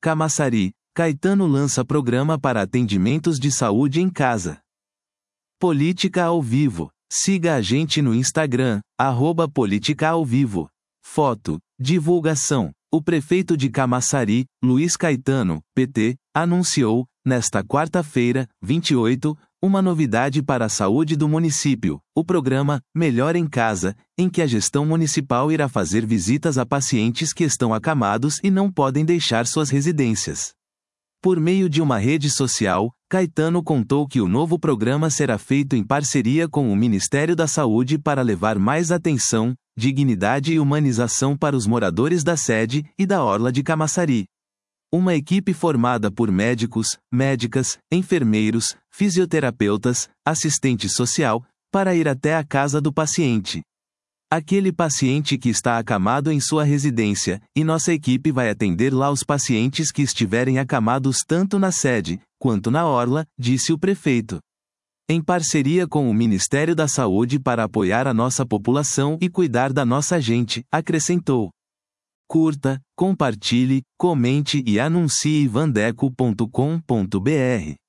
Camaçari, Caetano lança programa para atendimentos de saúde em casa. Política ao vivo. Siga a gente no Instagram, @politicaauvivo. Foto, divulgação. O prefeito de Camaçari, Luiz Caetano, PT, anunciou, nesta quarta-feira, 28, uma novidade para a saúde do município, o programa Melhor em Casa, em que a gestão municipal irá fazer visitas a pacientes que estão acamados e não podem deixar suas residências. Por meio de uma rede social, Caetano contou que o novo programa será feito em parceria com o Ministério da Saúde para levar mais atenção, dignidade e humanização para os moradores da sede e da orla de Camaçari. Uma equipe formada por médicos, médicas, enfermeiros, fisioterapeutas, assistente social, para ir até a casa do paciente. Aquele paciente que está acamado em sua residência, e nossa equipe vai atender lá os pacientes que estiverem acamados tanto na sede, quanto na orla, disse o prefeito. Em parceria com o Ministério da Saúde para apoiar a nossa população e cuidar da nossa gente, acrescentou. Curta, compartilhe, comente e anuncie vandeco.com.br.